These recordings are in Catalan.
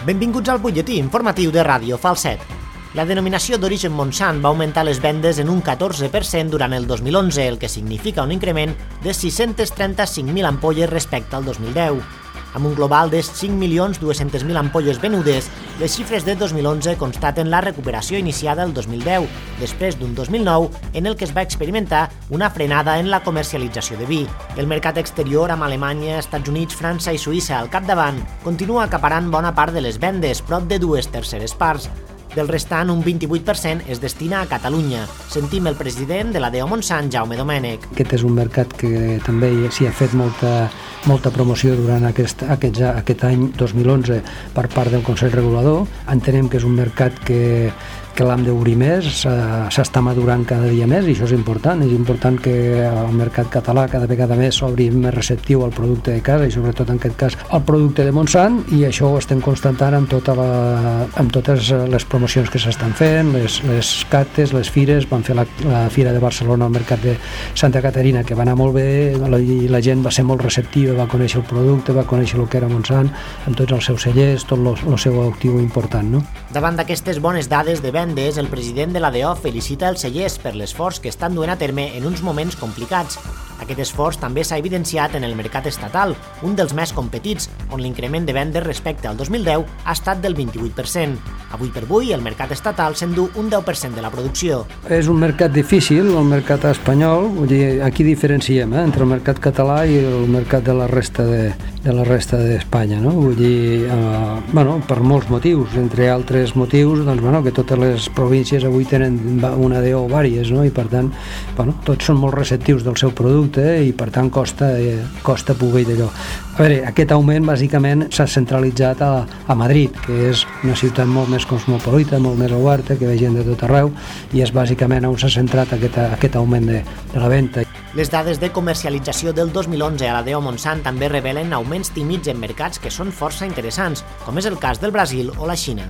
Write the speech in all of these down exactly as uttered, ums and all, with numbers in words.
Benvinguts al butlletí informatiu de Ràdio Falset. La denominació d'origen Montsant va augmentar les vendes en un catorze per cent durant el dos mil onze, el que significa un increment de sis-cents trenta-cinc mil ampolles respecte al dos mil deu. Amb un global de cinc milions dues-centes mil ampolles venudes, les xifres de dos mil onze constaten la recuperació iniciada el dos mil deu, després d'un dos mil nou en el que es va experimentar una frenada en la comercialització de vi. El mercat exterior, amb Alemanya, Estats Units, França i Suïssa al capdavant, continua acaparant bona part de les vendes, prop de dues terceres parts. Del restant, un vint-i-vuit per cent es destina a Catalunya. Sentim el president de la D O Montsant, Jaume Domènech. Aquest és un mercat que també s'hi ha fet molta, molta promoció durant aquest, aquest, aquest any dos mil onze per part del Consell Regulador. Entenem que és un mercat que, que l'hem d'obrir més, s'està madurant cada dia més i això és important. És important que el mercat català cada vegada més s'obri més receptiu al producte de casa i sobretot en aquest cas al producte de Montsant, i això ho estem constatant amb, tota la, amb totes les promocions que s'estan fent, les, les cates, les fires. Vam fer la, la Fira de Barcelona al mercat de Santa Caterina, que va anar molt bé, la, i la gent va ser molt receptiva, va conèixer el producte, va conèixer el que era Montsant, amb tots els seus cellers, tot el seu actiu important, no? Davant d'aquestes bones dades de vendes, el president de la D O felicita els cellers per l'esforç que estan duent a terme en uns moments complicats. Aquest esforç també s'ha evidenciat en el mercat estatal, un dels més competits, on l'increment de vendes respecte al dos mil deu ha estat del vint-i-vuit per cent. Avui per avui, el mercat estatal s'endú un deu per cent de la producció. És un mercat difícil, el mercat espanyol. Vull dir, aquí diferenciem eh, entre el mercat català i el mercat de la resta de, de la resta d'Espanya, no? Vull dir, eh, bueno, per molts motius, entre altres motius, doncs, bueno, que totes les províncies avui tenen una D O o vàries, no? I per tant, bueno, tots són molt receptius del seu producte i per tant costa, eh, costa poder d'allò. A veure, aquest augment bàsicament s'ha centralitzat a, a Madrid, que és una ciutat molt més cosmopolita, molt més oberta, que ve gent de tot arreu, i és bàsicament on s'ha centrat aquest, aquest augment de, de la venda. Les dades de comercialització del dos mil onze a la D O Montsant també revelen augments tímids en mercats que són força interessants, com és el cas del Brasil o la Xina.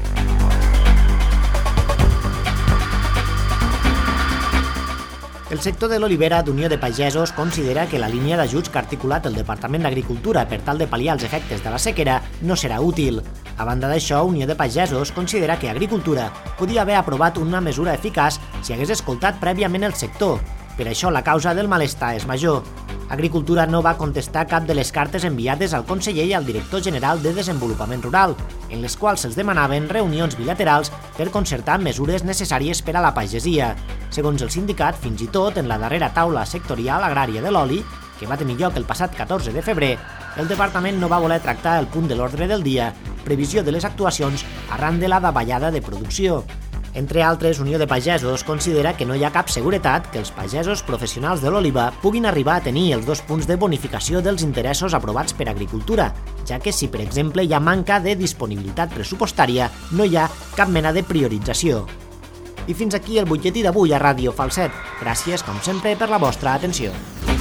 El sector de l'olivera d'Unió de Pagesos considera que la línia d'ajuts que ha articulat el Departament d'Agricultura per tal de pal·liar els efectes de la sequera no serà útil. A banda d'això, Unió de Pagesos considera que Agricultura podia haver aprovat una mesura eficaç si hagués escoltat prèviament el sector. Per això la causa del malestar és major. Agricultura no va contestar cap de les cartes enviades al conseller i al director general de Desenvolupament Rural, en les quals se'ls demanaven reunions bilaterals per concertar mesures necessàries per a la pagesia. Segons el sindicat, fins i tot en la darrera taula sectorial agrària de l'oli, que va tenir lloc el passat catorze de febrer, el departament no va voler tractar el punt de l'ordre del dia, previsió de les actuacions arran de la davallada de producció. Entre altres, Unió de Pagesos considera que no hi ha cap seguretat que els pagesos professionals de l'oliva puguin arribar a tenir els dos punts de bonificació dels interessos aprovats per Agricultura, ja que si, per exemple, hi ha manca de disponibilitat pressupostària, no hi ha cap mena de priorització. I fins aquí el butlletí d'avui a Ràdio Falset. Gràcies, com sempre, per la vostra atenció.